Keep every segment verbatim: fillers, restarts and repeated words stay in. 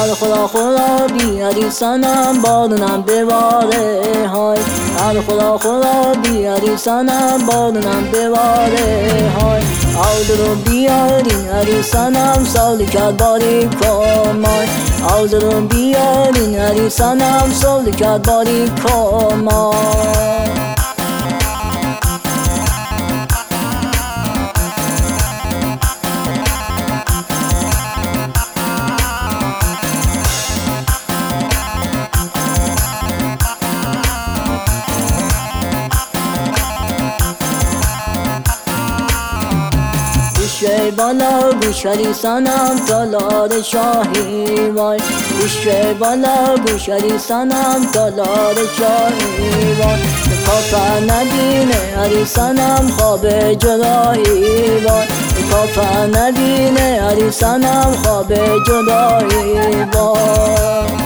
ال خدا خدا بیاری سنم بادونم بباره های ال خدا خدا بیاری سنم بادونم بباره های آود رو بیاری علی سنم سالی کرد باری کمای آود رو بیاری علی سنم سالی کرد باری کمای گوشه بالا گوشری سنم تالار شاهی وای گوشه بالا گوشری سنم تالار شاهی وای کافر نبینه علی سنم خواب جدایی وای کافر نبینه علی سنم خواب جدایی وای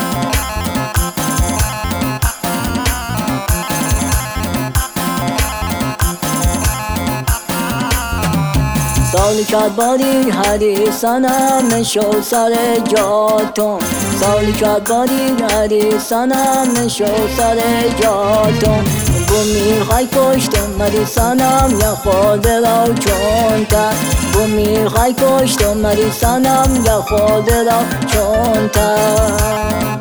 سالی کرد باری هری سنم نشو سر جاتون سالی کرد باری هری سنم نشو سر جاتون بو میخوای کشتم مری سنم یا خود را چون تر بو میخوای کشتم مری سنم یا خود را چون تر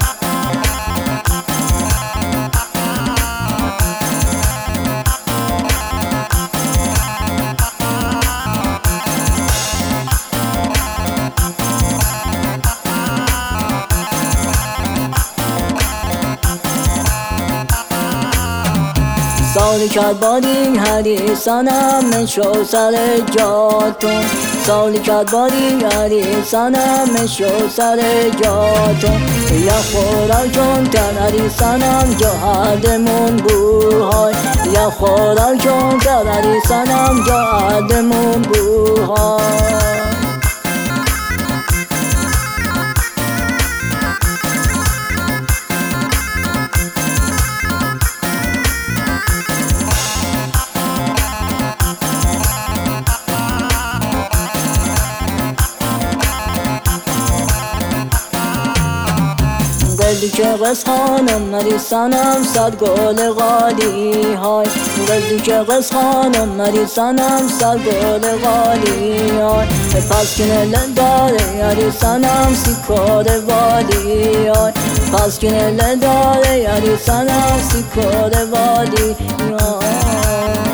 سالی کرد باری هری سنم نشو سر جاتون سالی کرد باری هری سنم نشو سر جاتون یا خورا جون تن هری سنم جهادمون بوهای یا خورا جون تن هری سنم جهادمون بوهای گلی که قص خانم مری سنم صد گل غالی های گلی که قص خانم مری سنم صد گل غالی های پس کنه لداره یاری سنم سی کار والی های پس کنه لداره یاری سنم سی کار والی های